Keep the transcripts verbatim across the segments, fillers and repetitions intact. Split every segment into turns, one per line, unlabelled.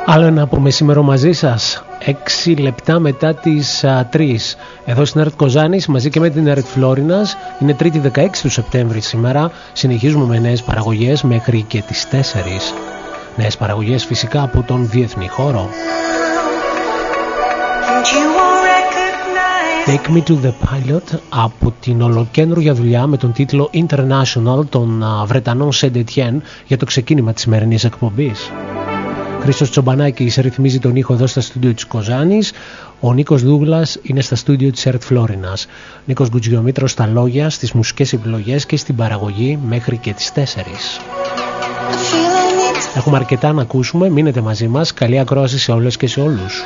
Άλλο ένα από μεσήμερο μαζί σας, έξι λεπτά μετά τις τρεις. Εδώ στην ΕΡΤ Κοζάνης μαζί και με την ΕΡΤ Φλόρινας. Είναι Τρίτη δεκαέξι του Σεπτέμβρη σήμερα. Συνεχίζουμε με νέες παραγωγές μέχρι και τις τέσσερις. Νέες παραγωγές φυσικά από τον διεθνή χώρο. Take Me to the Pilot από την ολοκένουργια δουλειά με τον τίτλο International των Βρετανών Saint Etienne για το ξεκίνημα της σημερινής εκπομπής. Χρήστος Τσομπανάκης ρυθμίζει τον ήχο εδώ στα στούντιο της Κοζάνης. Ο Νίκος Δούγλας είναι στα στούντιο της ΕΡΤ Φλόρινας. Νίκος Γκουτζιομήτρος στα λόγια, στις μουσικές επιλογές και στην παραγωγή μέχρι και τις τέσσερις. Έχουμε αρκετά να ακούσουμε, μείνετε μαζί μας. Καλή ακρόαση σε όλες και σε όλους.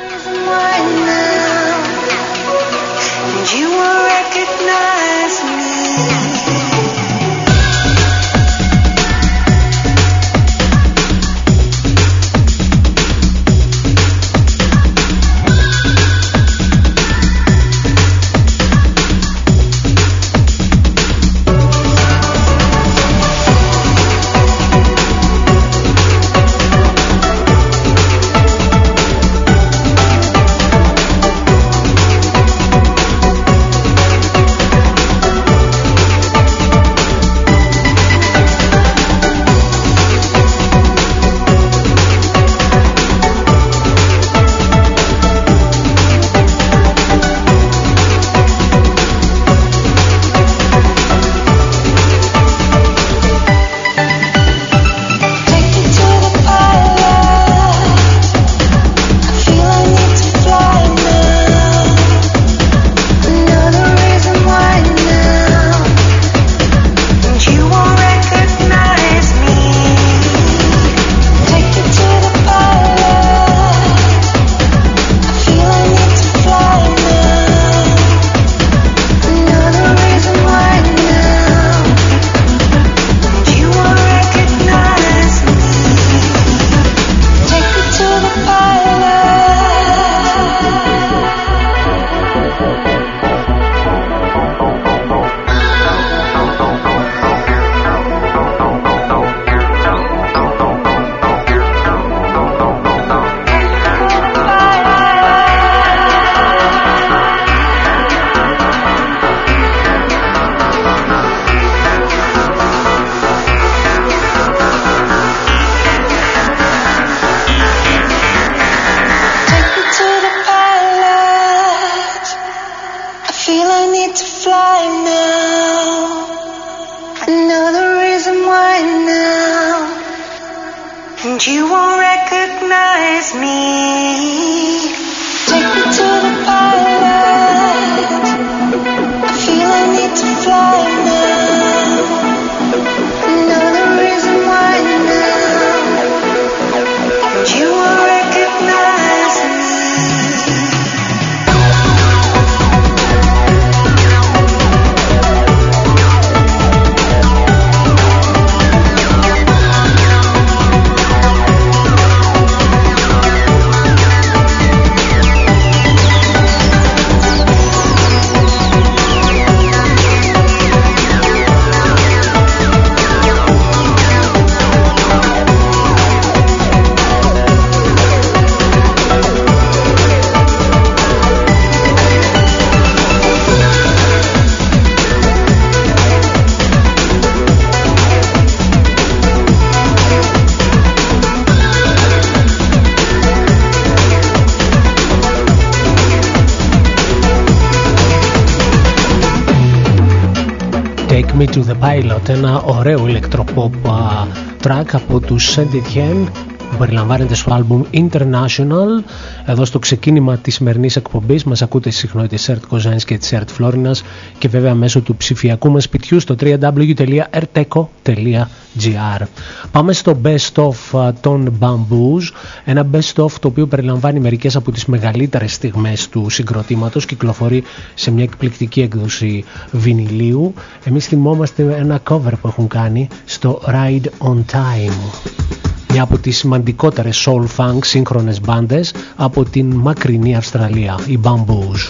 To the Pilot, ένα ωραίο ηλεκτροπop track από τους Saint Etienne που περιλαμβάνεται στο άλμπουμ International. Εδώ στο ξεκίνημα της σημερινής εκπομπής μας ακούτε στις συχνότητες ΕΡΤ Κοζάνης και της ΕΡΤ Φλόρινας και βέβαια μέσω του ψηφιακού μας σπιτιού στο double-u double-u double-u τελεία erteco τελεία gr. Πάμε στο Best of των Bamboos, ένα Best of το οποίο περιλαμβάνει μερικές από τις μεγαλύτερες στιγμές του συγκροτήματος, κυκλοφορεί σε μια εκπληκτική έκδοση βινιλίου. Εμείς θυμόμαστε ένα cover που έχουν κάνει στο Ride on Time, μια από τις σημαντικότερες soul funk σύγχρονες μπάντες από την μακρινή Αυστραλία, οι Bamboos.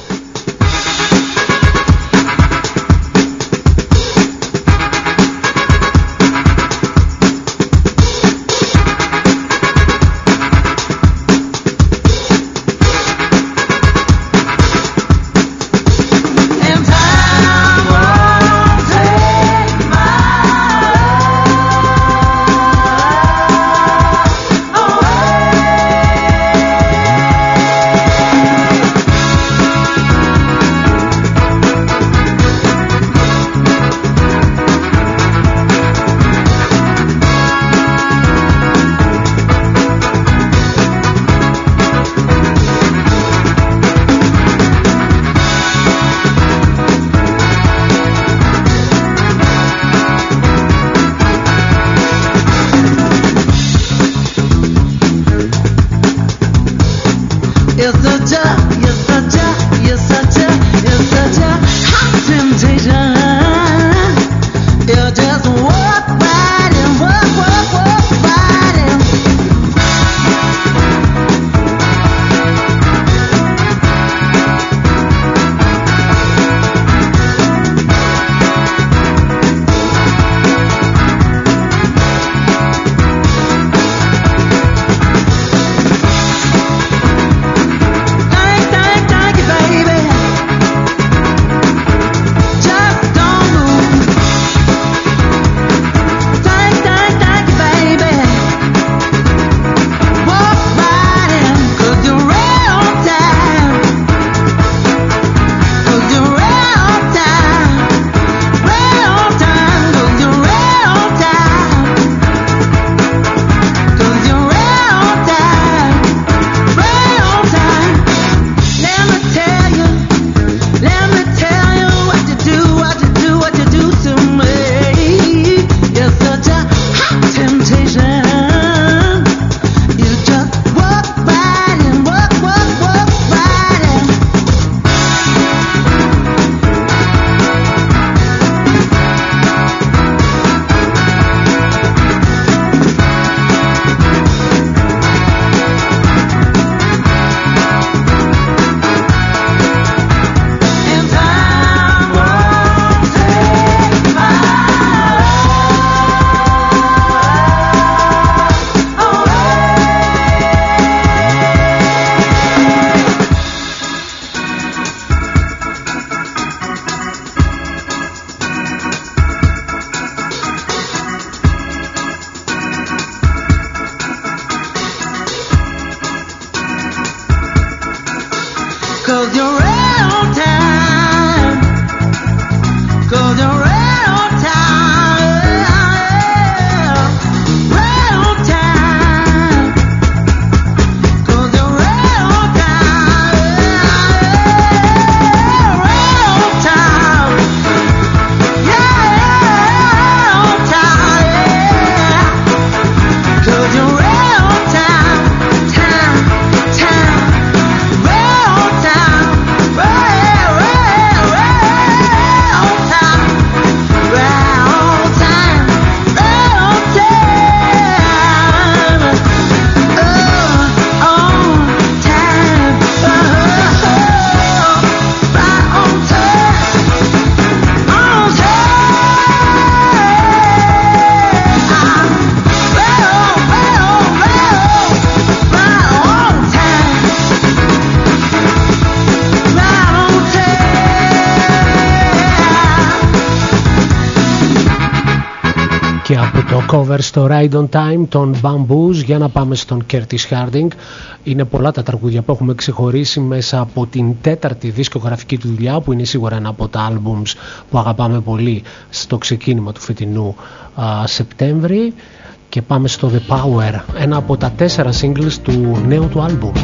Cover στο Ride on Time των Bamboos. Για να πάμε στον Curtis Harding. Είναι πολλά τα τραγούδια που έχουμε ξεχωρίσει μέσα από την τέταρτη δισκογραφική του δουλειά, που είναι σίγουρα ένα από τα albums που αγαπάμε πολύ στο ξεκίνημα του φετινού α, Σεπτέμβρη. Και πάμε στο The Power, ένα από τα τέσσερα singles του νέου του album.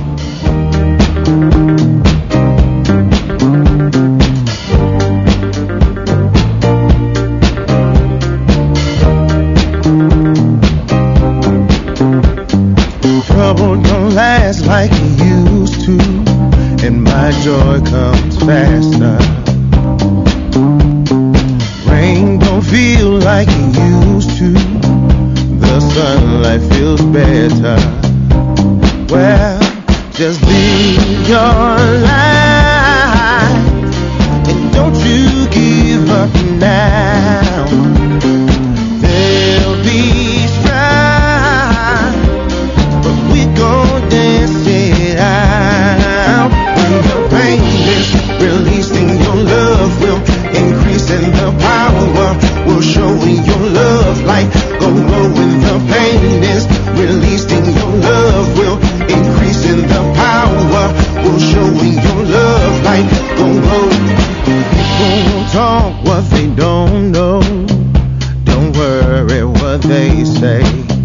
Like it used to, and my joy comes faster. Rain don't feel like it used to, the sunlight feels better. Well, just live your life, and don't you give up now. There'll be strife, but we gon' dance it out. When the pain is released and your love will increase, and the power will show in your love light. Go low when the pain is released and your love will increase, and the power will show in your love light. Go low. People will talk what they don't know. Don't worry what they say.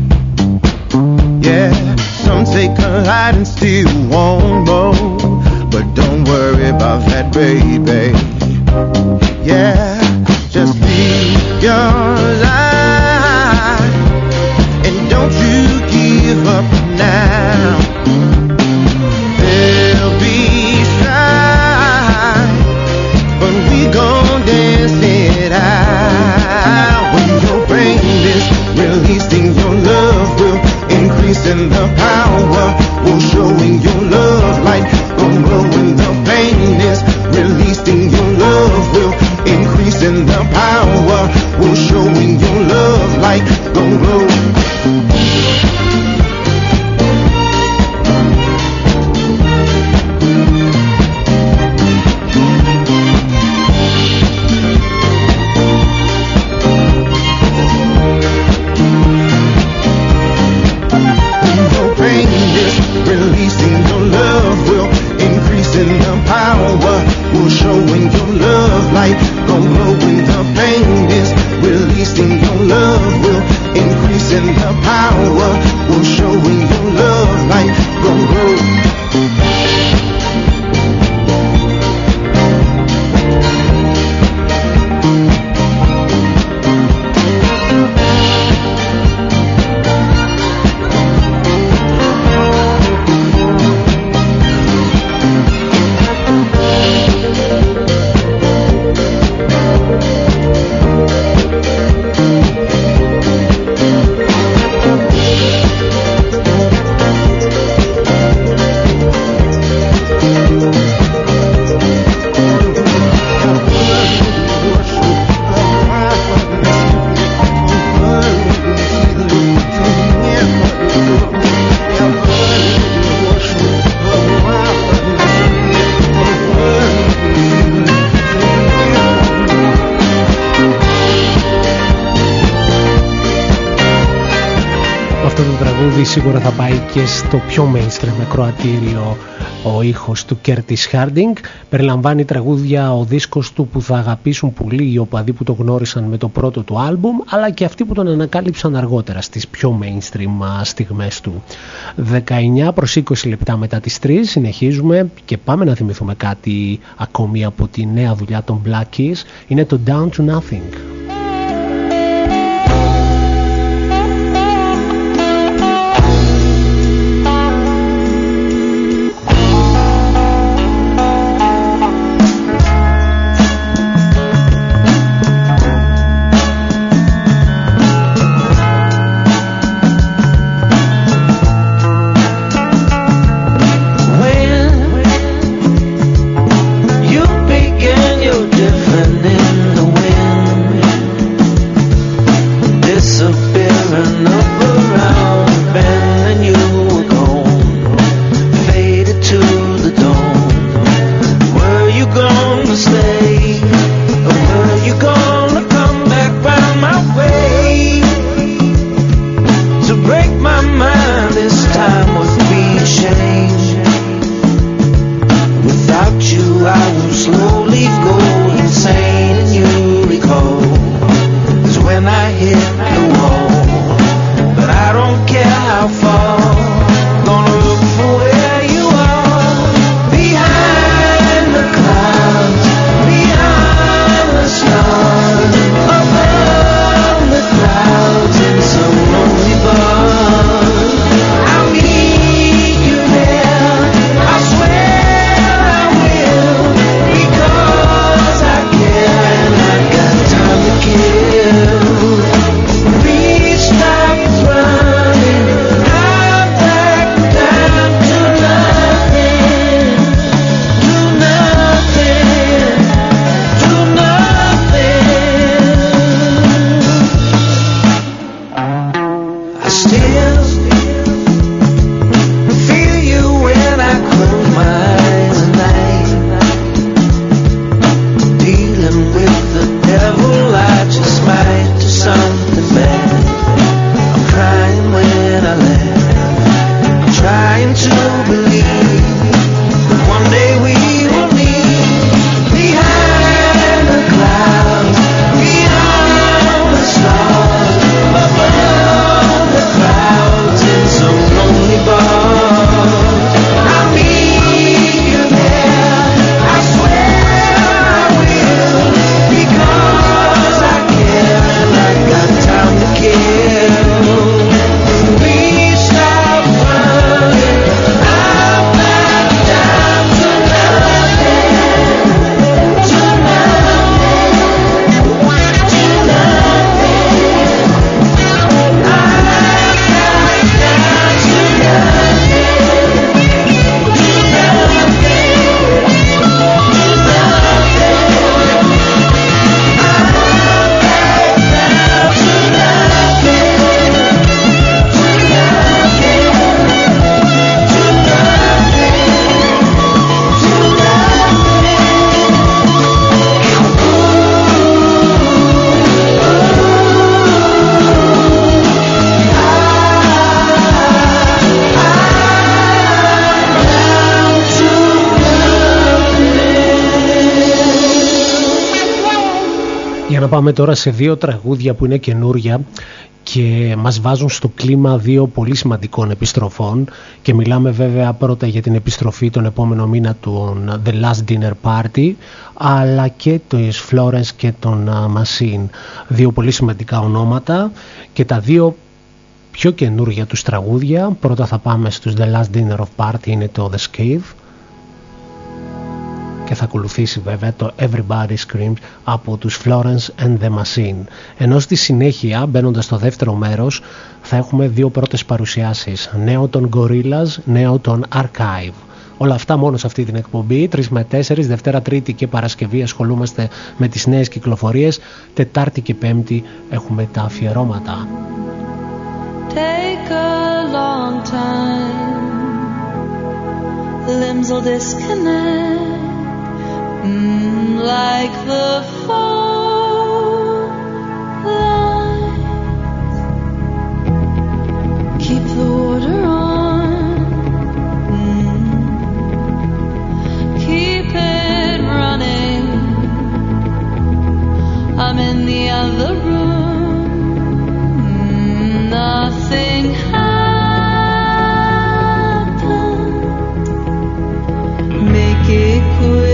Yeah. Some take a lot and still want more, but don't worry about that, baby. Yeah, just live your life, and don't you give up now. There'll be strife, but we gon' dance it out. When your brain is released and your love will increase, and the power will show in your love light. Go low when the pain is released and your love will increase, and the power will show in your love light. Go low.
Σίγουρα θα πάει και στο πιο mainstream ακροατήριο ο ήχος του Curtis Harding. Περιλαμβάνει τραγούδια ο δίσκος του που θα αγαπήσουν πολύ οι οπαδοί που το γνώρισαν με το πρώτο του άλμπουμ, αλλά και αυτοί που τον ανακάλυψαν αργότερα στις πιο mainstream στιγμές του. δεκαεννιά προς είκοσι λεπτά μετά τις τρεις συνεχίζουμε και πάμε να θυμηθούμε κάτι ακόμη από τη νέα δουλειά των Black Keys. Είναι το Down to Nothing.
Different in the wind.
Για να πάμε τώρα σε δύο τραγούδια που είναι καινούρια και μας βάζουν στο κλίμα δύο πολύ σημαντικών επιστροφών, και μιλάμε βέβαια πρώτα για την επιστροφή τον επόμενο μήνα του The Last Dinner Party, αλλά και της Florence και των Machine, δύο πολύ σημαντικά ονόματα και τα δύο πιο καινούρια τους τραγούδια. Πρώτα θα πάμε στους The Last Dinner of Party, είναι το The Scave, και θα ακολουθήσει βέβαια το Everybody Screams από τους Florence and the Machine. Ενώ στη συνέχεια, μπαίνοντας στο δεύτερο μέρος, θα έχουμε δύο πρώτες παρουσιάσεις, νέο των Gorillaz, νέο των Archive. Όλα αυτά μόνο σε αυτή την εκπομπή, τρεις με τέσσερις, Δευτέρα, Τρίτη και Παρασκευή ασχολούμαστε με τις νέες κυκλοφορίες, Τετάρτη και Πέμπτη έχουμε τα αφιερώματα.
Take a long time, limbs will disconnect. Mm, like the phone lines, keep the water on, mm, keep it running. I'm in the other room, mm, nothing happened. Make it quick.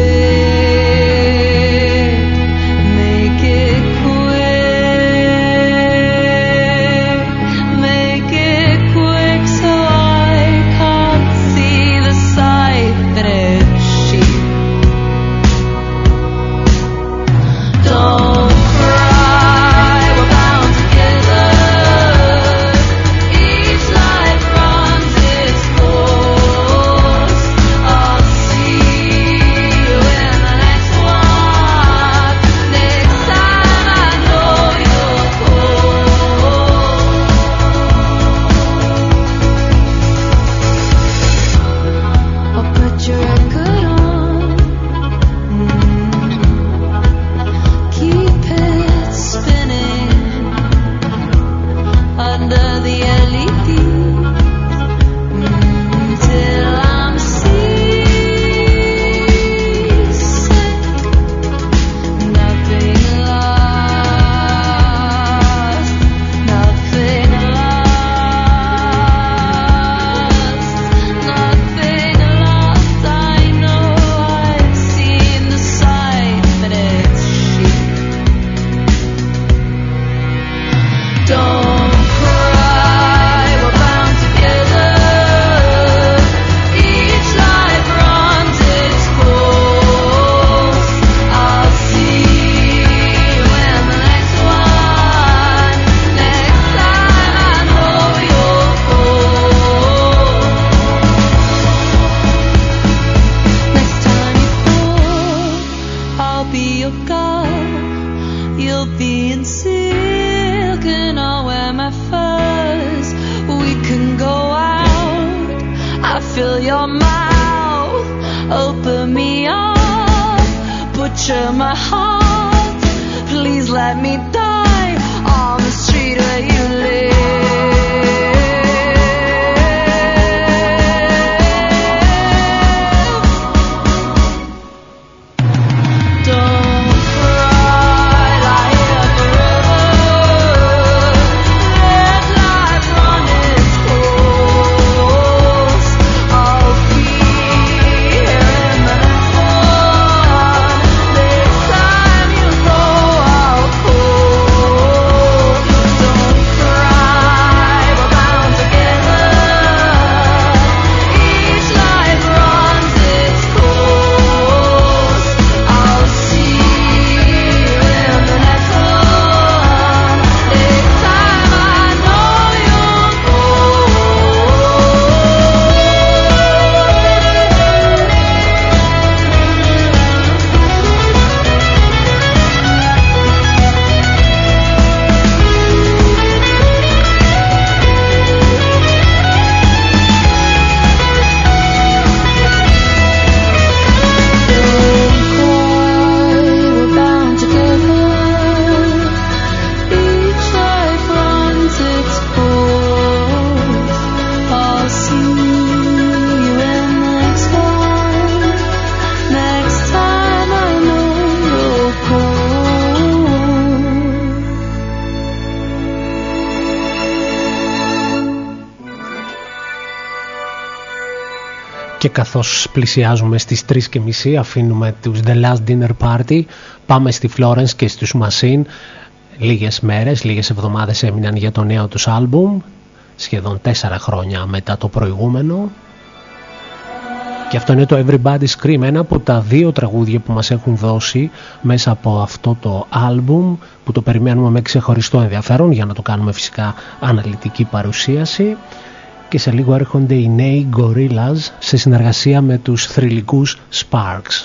Side
καθώς πλησιάζουμε στις τρεις και μισή αφήνουμε τους The Last Dinner Party, πάμε στη Florence και στους Machine. Λίγες μέρες, λίγες εβδομάδες έμειναν για το νέο τους άλμπουμ, σχεδόν τέσσερα χρόνια μετά το προηγούμενο. Και αυτό είναι το Everybody Scream, ένα από τα δύο τραγούδια που μας έχουν δώσει μέσα από αυτό το άλμπουμ, που το περιμένουμε με ξεχωριστό ενδιαφέρον για να το κάνουμε φυσικά αναλυτική παρουσίαση. Και σε λίγο έρχονται οι νέοι Gorillaz σε συνεργασία με τους θρυλικούς Sparks.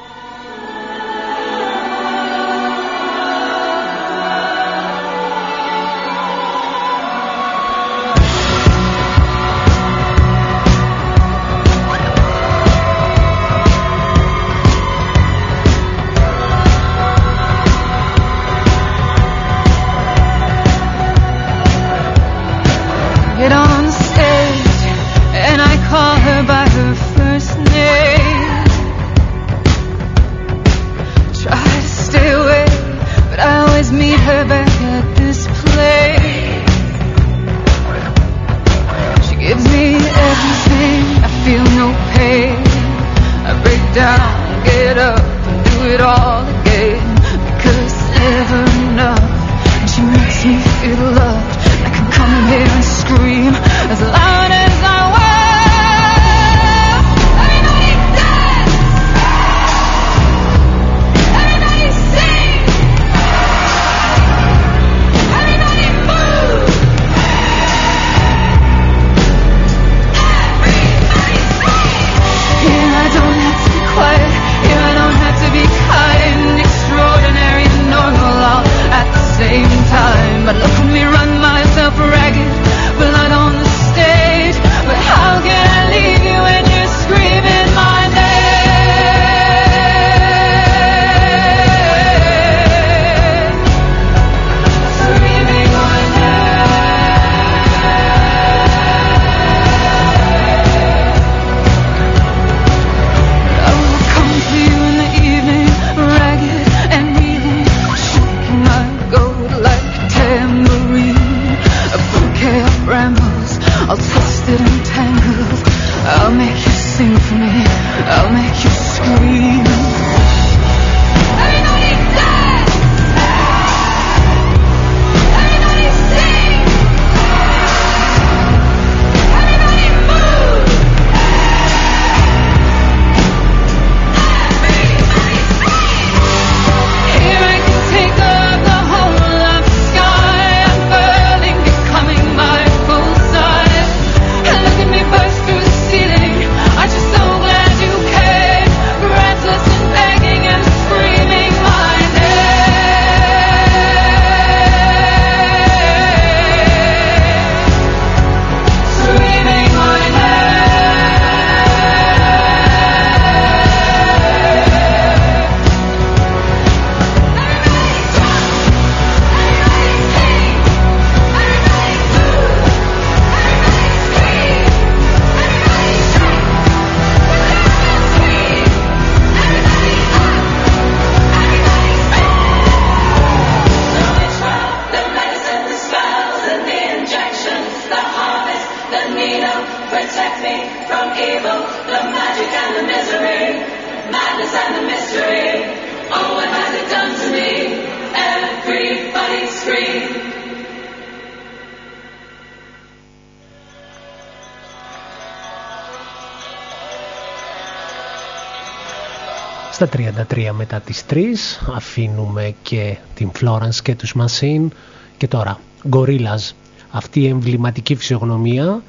Στα τριάντα τρία μετά τις τρεις αφήνουμε και την Florence και τους Machine. Και τώρα Gorillaz, αυτή η εμβληματική φυσιογνωμία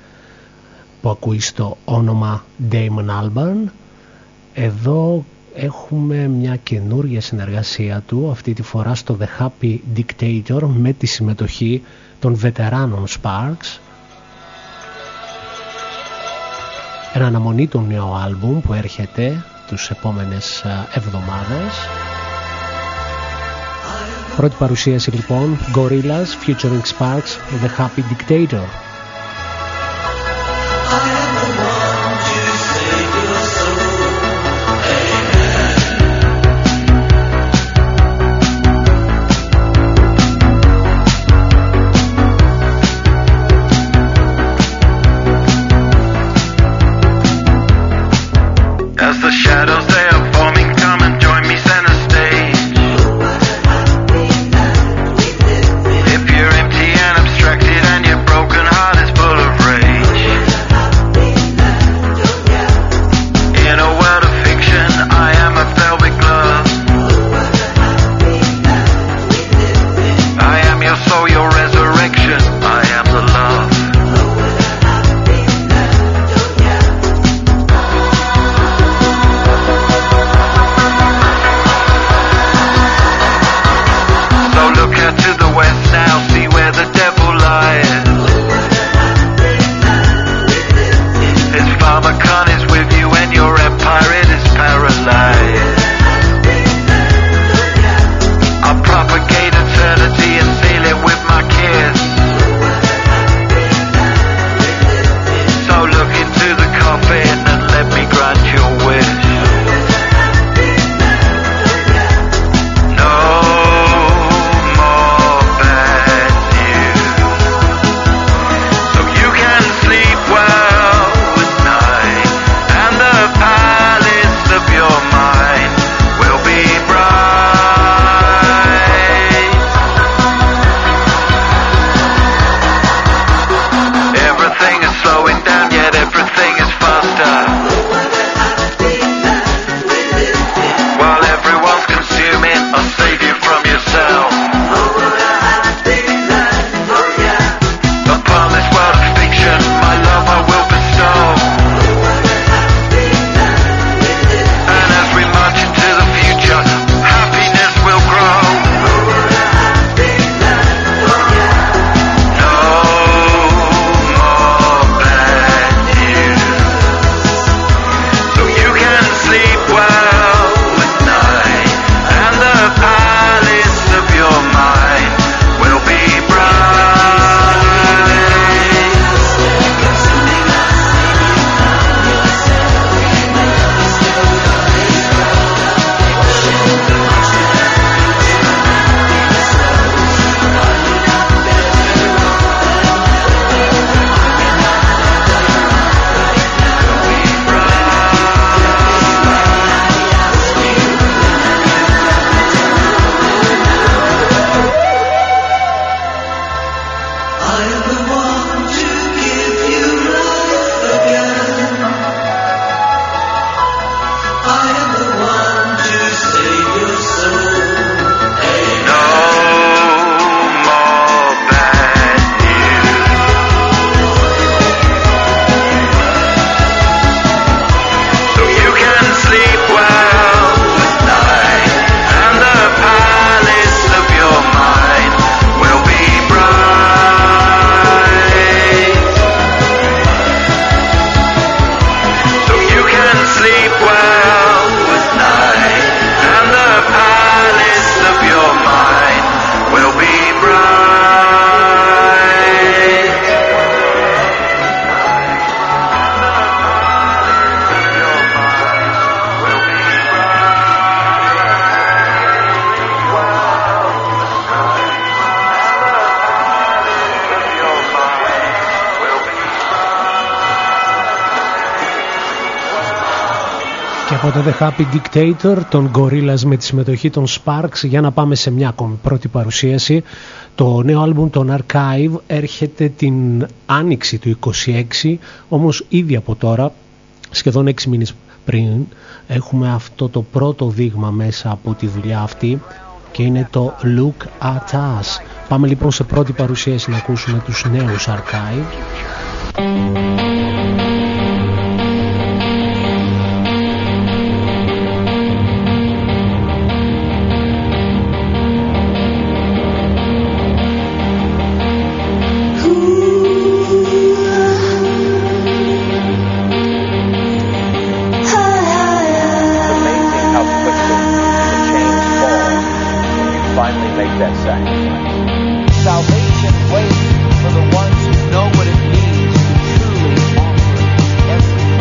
που ακούει στο όνομα Damon Albarn. Εδώ έχουμε μια καινούργια συνεργασία του, αυτή τη φορά στο The Happy Dictator, με τη συμμετοχή των βετεράνων Sparks. Ένα αναμονή του νέου άλμπουμ που έρχεται τους επόμενες εβδομάδες. Πρώτη παρουσίαση λοιπόν, Gorillaz featuring Sparks, The Happy Dictator. από το The Happy Dictator των Gorillaz με τη συμμετοχή των Sparks. Για να πάμε σε μια ακόμη πρώτη παρουσίαση. Το νέο άλμπουμ των Archive έρχεται την άνοιξη του είκοσι έξι, όμως ήδη από τώρα, σχεδόν έξι μήνες πριν, έχουμε αυτό το πρώτο δείγμα μέσα από τη δουλειά αυτή και είναι το Look at Us. Πάμε λοιπόν σε πρώτη παρουσίαση να ακούσουμε τους νέους Archive.
Salvation waits for the ones who know what it means to truly offer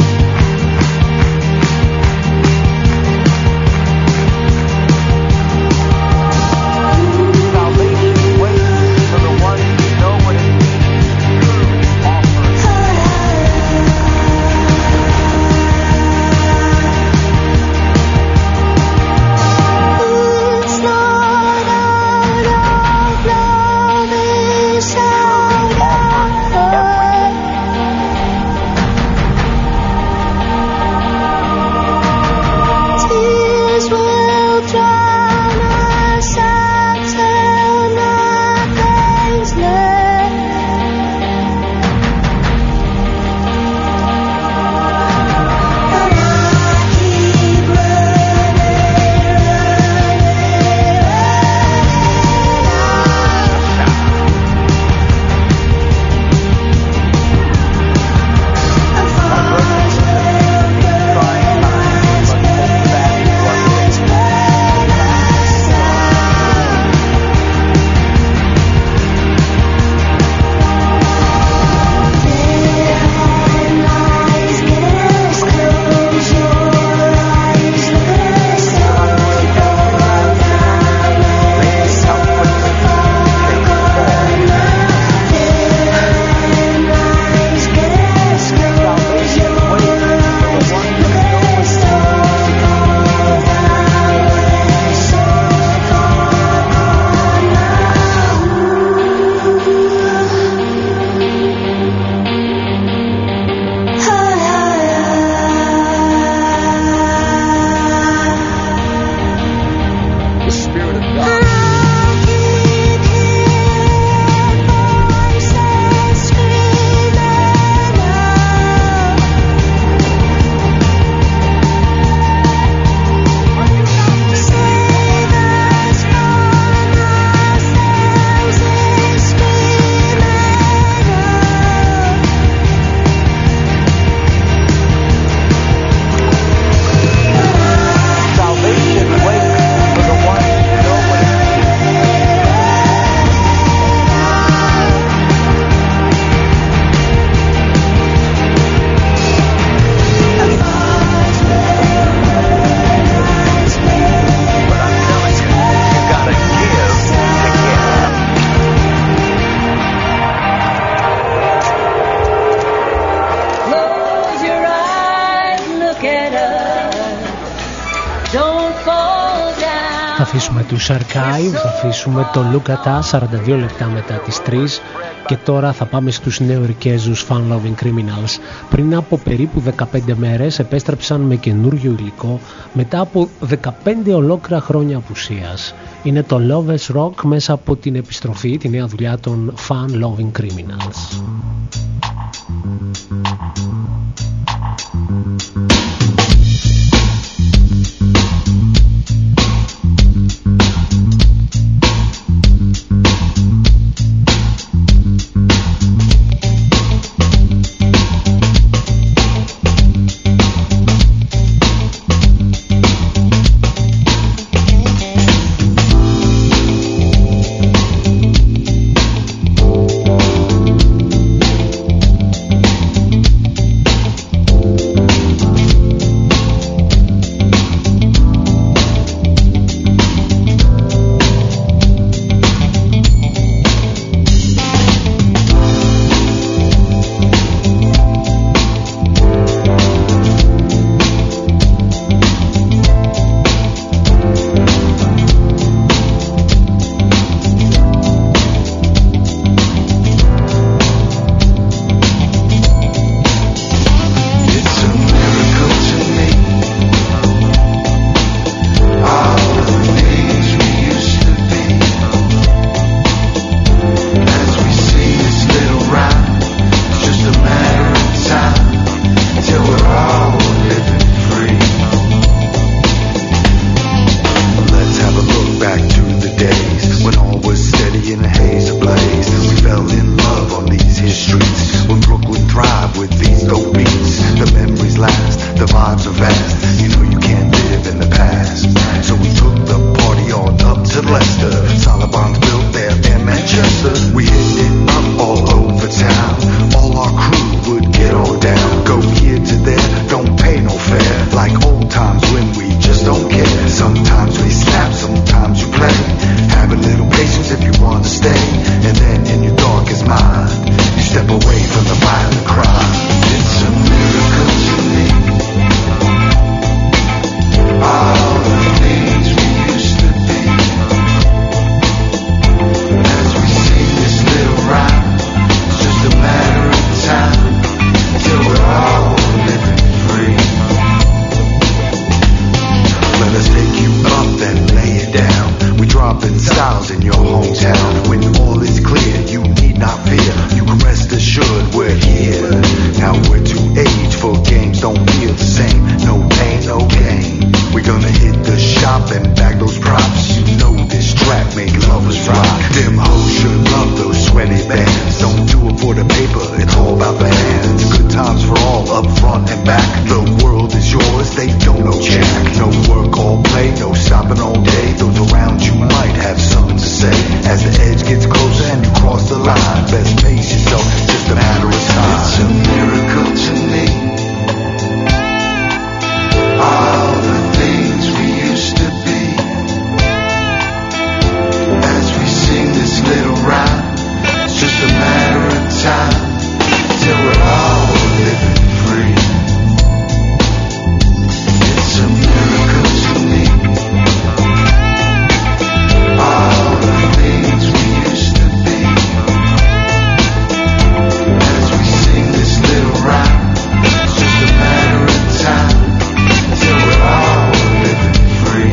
Θα αφήσουμε τους Archive, θα αφήσουμε το Look at Us σαράντα δύο λεπτά μετά τις τρεις και τώρα θα πάμε στους νεοειρικέζους Fun Loving Criminals. Πριν από περίπου δεκαπέντε μέρες επέστρεψαν με καινούριο υλικό μετά από δεκαπέντε ολόκληρα χρόνια απουσίας. Είναι το Lovers Rock μέσα από την επιστροφή, τη νέα δουλειά των Fun Loving Criminals.
styles in your hometown. When all is clear, you need not fear. You can rest assured we're here. Now we're too aged for games, don't feel the same. No pain, no gain. We're gonna hit the shop and bag those props. You know this track make lovers rock. Them hoes should love those sweaty bands. Don't do it for the paper, it's all about the hands. Good times for all, up front and back. The world is yours, they don't know jack. No work, all play, no stopping all day. Those around you might have something to say. As the edge gets closer and you cross the line, best pace yourself, just a matter of time. It's a miracle to me. All the things we used to be. As we sing this little rhyme, it's just a matter of time till we're all living free. It's a miracle to me. All the things we used to be. As we sing this little rhyme, it's just a matter of time till we're all living free.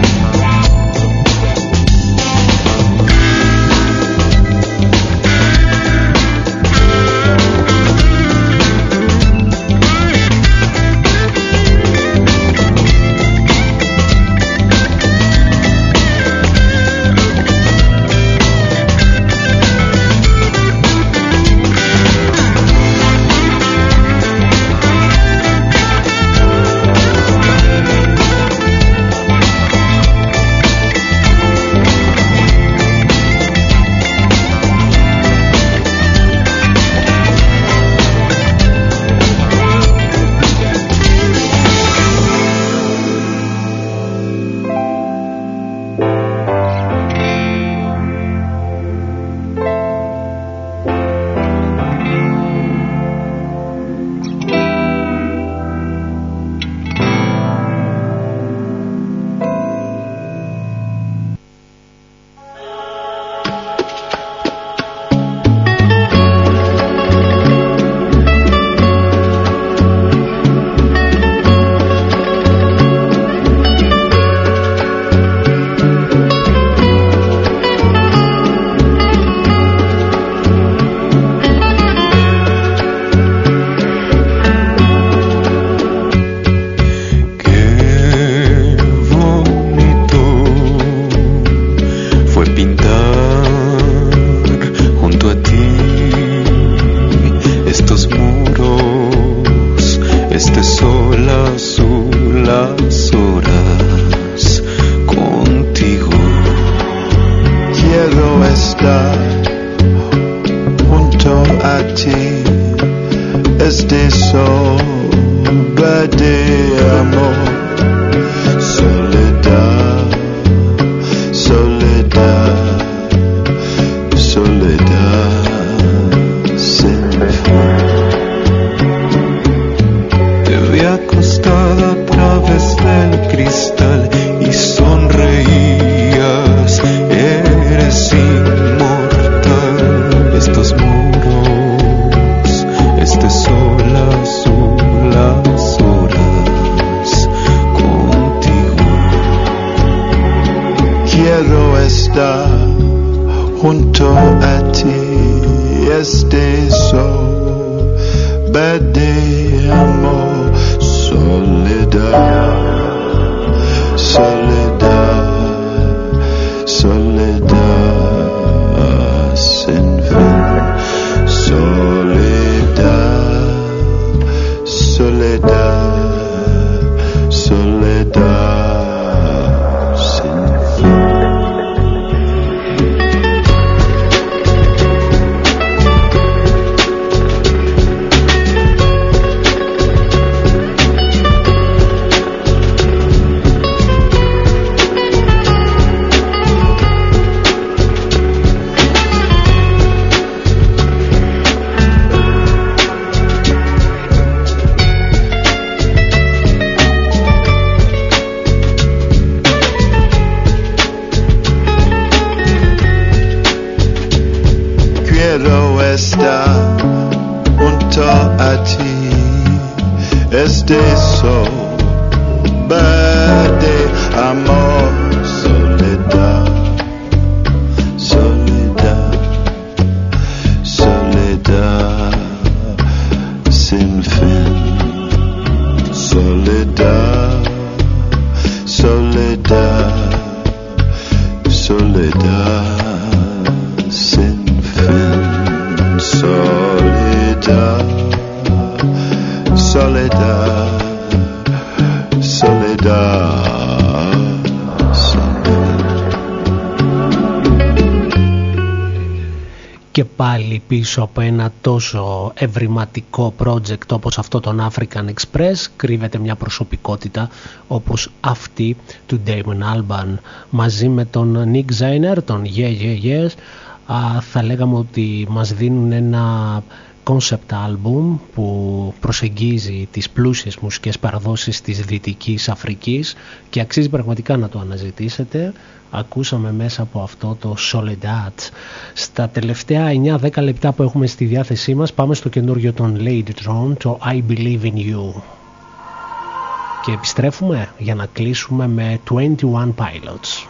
Και πάλι πίσω από ένα τόσο ευρηματικό project όπως αυτό των African Express κρύβεται μια προσωπικότητα όπως αυτή του Damon Albarn. Μαζί με τον Nick Zyner, τον Yeah Yeah Yes, α, θα λέγαμε ότι μας δίνουν ένα concept album που προσεγγίζει τις πλούσιες μουσικές παραδόσεις της Δυτικής Αφρικής και αξίζει πραγματικά να το αναζητήσετε. Ακούσαμε μέσα από αυτό το Soledad. Στα τελευταία εννιά δέκα λεπτά που έχουμε στη διάθεσή μας πάμε στο καινούριο των Ladytron, το I Believe in You. Και επιστρέφουμε για να κλείσουμε με είκοσι ένα Pilots.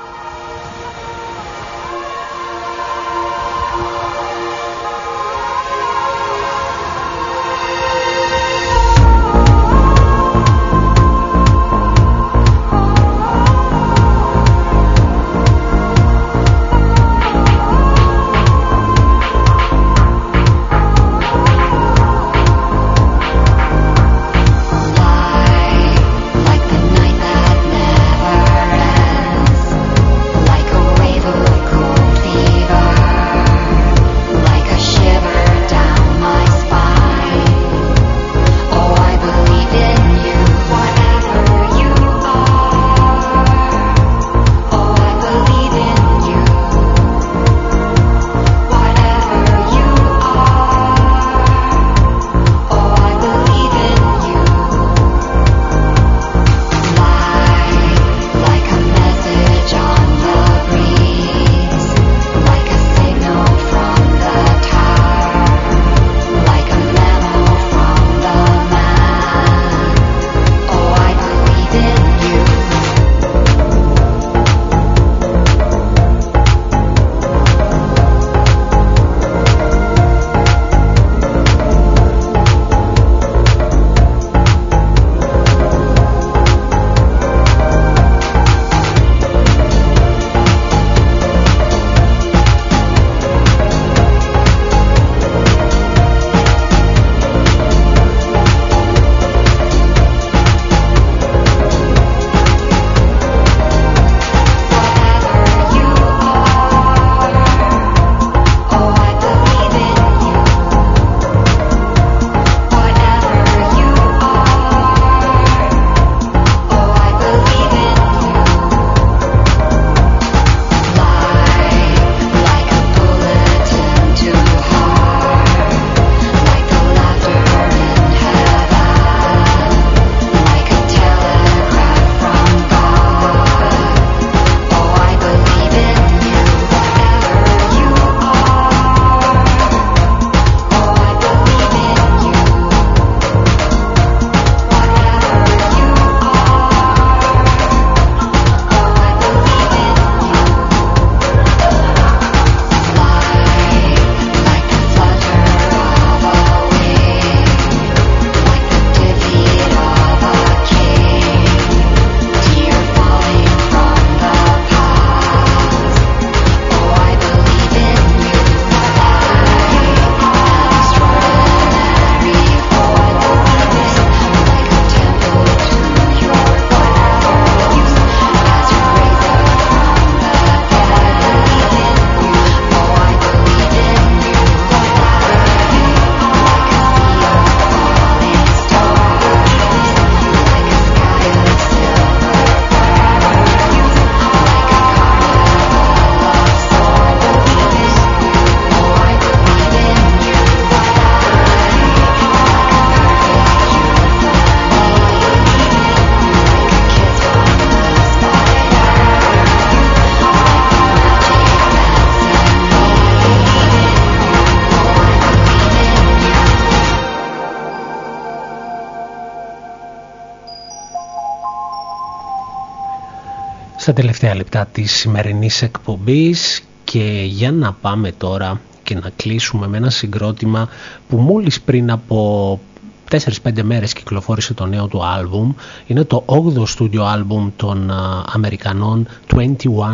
Στα τελευταία λεπτά της σημερινής εκπομπής και για να πάμε τώρα και να κλείσουμε με ένα συγκρότημα που μόλις πριν από τέσσερις πέντε μέρες κυκλοφόρησε το νέο του άλμπουμ. Είναι το όγδοο στούντιο άλμπουμ των uh, Αμερικανών είκοσι ένα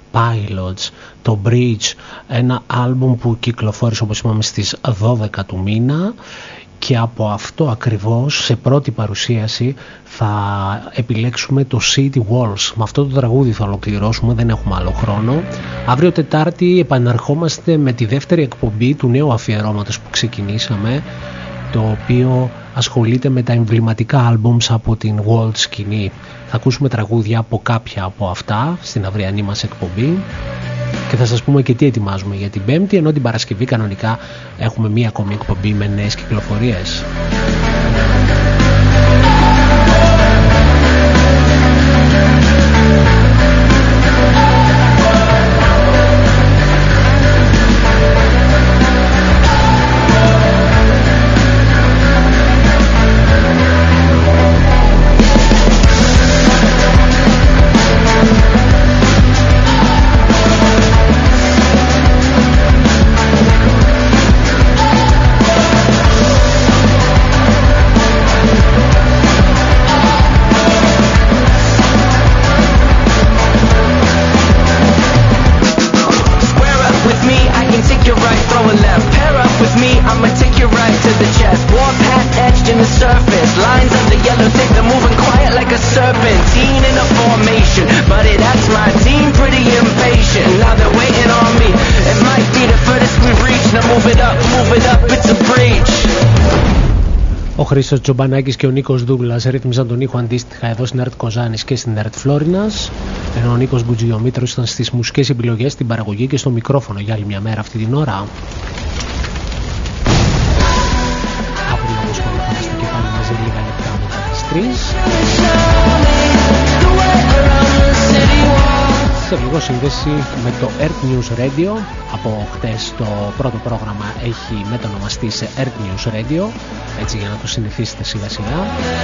Pilots, το Bridge, ένα άλμπουμ που κυκλοφόρησε όπως είπαμε στις δώδεκα του μήνα, και από αυτό ακριβώς σε πρώτη παρουσίαση θα επιλέξουμε το City Walls. Με αυτό το τραγούδι θα ολοκληρώσουμε, δεν έχουμε άλλο χρόνο. Αύριο Τετάρτη επαναρχόμαστε με τη δεύτερη εκπομπή του νέου αφιερώματος που ξεκινήσαμε, το οποίο ασχολείται με τα εμβληματικά άλμπουμς από την world σκηνή. Θα ακούσουμε τραγούδια από κάποια από αυτά στην αυριανή μας εκπομπή και θα σας πούμε και τι ετοιμάζουμε για την Πέμπτη, ενώ την Παρασκευή κανονικά έχουμε μία ακόμη εκπομπή με νέες κυκλοφορίες. Ο Χρήστος Τζομπανάκης και ο Νίκος Δούγκλας ρύθμιζαν τον ήχο αντίστοιχα εδώ στην ΕΡΤ Κοζάνης και στην ΕΡΤ Φλόρινας, ενώ ο Νίκος Μπουτζιομήτρος ήταν στις μουσικές επιλογές, στην παραγωγή και στο μικρόφωνο για άλλη μια μέρα αυτή την ώρα. Αύριο όμως θα είμαστε και πάλι μαζί λίγα λεπτά μετά τις τρεις. Σε λίγο σύνδεση με το ΕΡΤ News Radio. Από χτες το πρώτο πρόγραμμα έχει μετονομαστεί σε ΕΡΤ News Radio, έτσι για να το συνηθίσετε σιγά σιγά.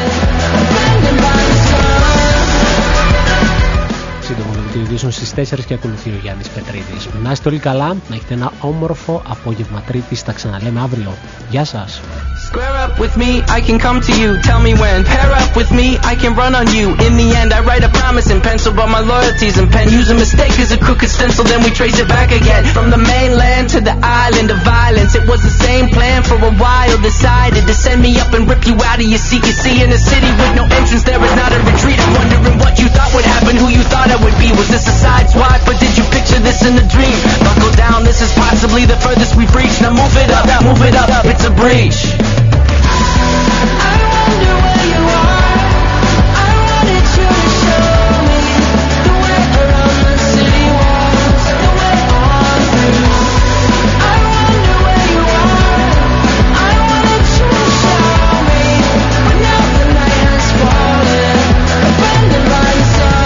Σύντομο δελτίο ειδήσεων στις τέσσερις και ακολουθεί ο Γιάννης Πετρίδης. Να είστε όλοι καλά, να έχετε ένα όμορφο απόγευμα Τρίτης. Τα ξαναλέμε αύριο. Γεια σας.
Square up with me, I can come to you. Tell me when. Pair up with me, I can run on you. In the end, I write a promise in pencil, but my loyalty's in pen. Use a mistake as a crooked stencil, then we trace it back again. From the mainland to the island of violence, it was the same plan for a while. Decided to send me up and rip you out of your seat. You see, in a city with no entrance, there is not a retreat. I'm wondering what you thought would happen, who you thought I would be. Was this a side swipe, or did you picture this in a dream? Buckle down, this is possibly the furthest we've reached. Now move it up, move it up, it's a breach.
I wonder where you are. I wanted you to show me the way around the city walls, the way on through. I wonder where you are. I wanted you to show me, but now the night has fallen, abandoned by the sun.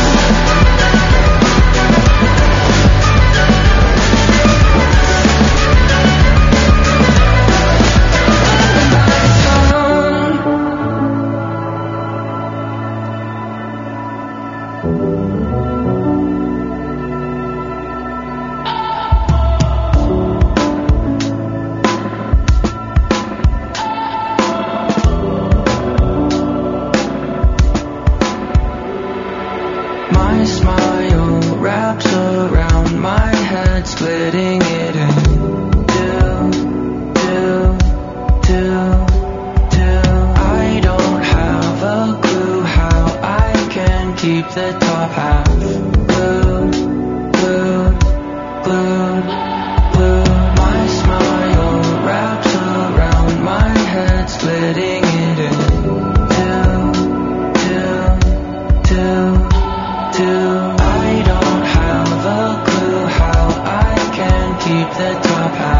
Splitting it in two, two, two, two. I don't have a clue how I can keep the top half glued, glued, glued, glued. My smile wraps around my head, splitting it in two, two, two, two. I don't have a clue how I can keep the top half.